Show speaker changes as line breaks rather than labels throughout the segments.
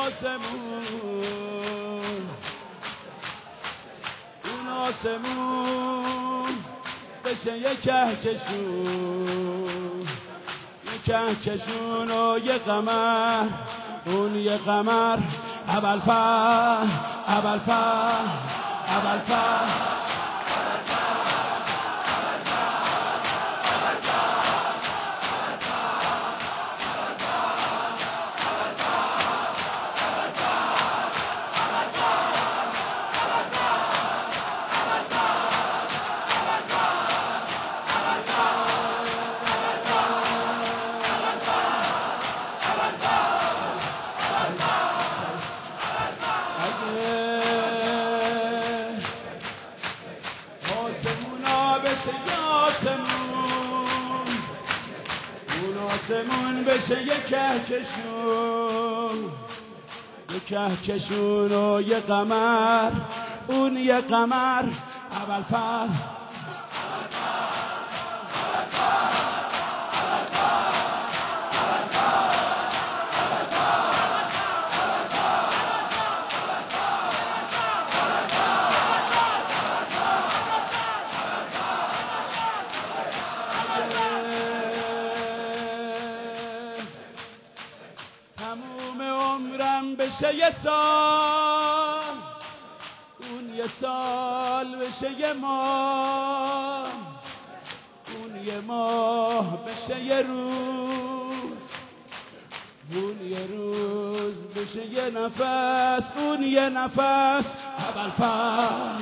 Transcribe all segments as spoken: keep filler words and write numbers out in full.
آسمون اون آسمون بشه یه کهکشون یه کهکشون و یه قمر اون یه قمر ابوالفضل ابوالفضل ابوالفضل آسمون بشه یه کهکشون یه کهکشون و یه قمر اون یه قمر ابوالفضل تموم عمرم بشه یه سال اون یه سال بشه یه ماه اون یه ماه بشه یه روز اون یه روز بشه یه نفس اون یه نفس ابوالفضل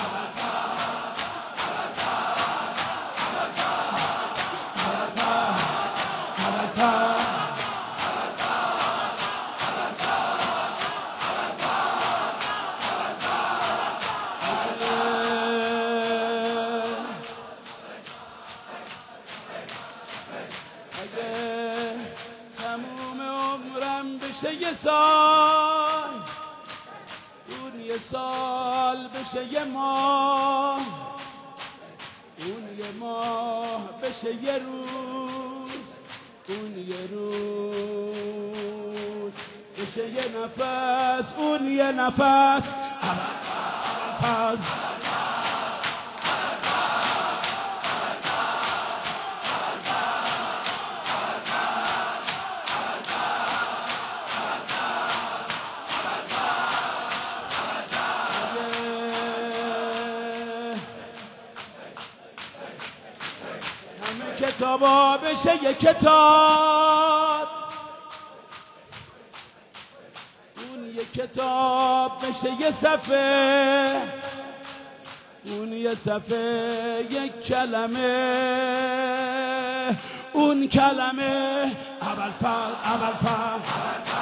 تموم عمرم بشه یه سال اون یه سال بشه یه ماه اون یه ماه بشه یه روز اون یه روز بشه یه نفس اون یه نفس ابوالفضل کتابا بشه یه کتاب اون یه کتاب بشه یه صفحه اون یه صفحه یک کلمه اون کلمه ابوالفضل ابوالفضل